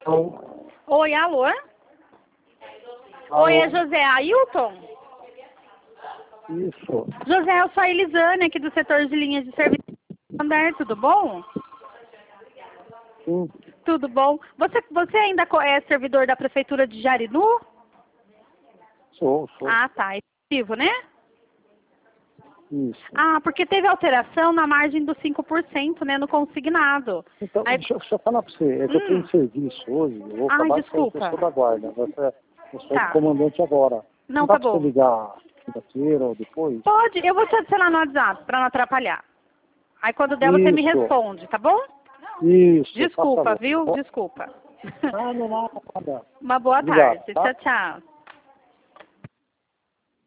Então, Oi, alô? alô? Oi, é José Ailton? Isso. José, eu sou a Elisane, aqui do setor de linhas de serviço. Andar, tudo bom? Sim, Tudo bom. Você ainda é servidor da Prefeitura de Jarinu? sou. Ah, tá. É ativo, né? Isso. Ah, porque teve alteração na margem dos 5%, né, no consignado. Então, Aí... deixa eu falar para você. É que eu estou em serviço hoje. Eu vou Ai, acabar de sair, desculpa. eu sou da guarda. Eu sou Tá. do comandante agora. Não, Dá tá para você bom. ligar quinta-feira ou depois? Pode, eu vou te adicionar no WhatsApp, pra não atrapalhar. Aí quando der você me Isso. responde, tá bom? Isso. Por Desculpa, favor. viu? Desculpa. Ah, não, nada. Uma boa Obrigado, tarde. tá? Tchau, tchau.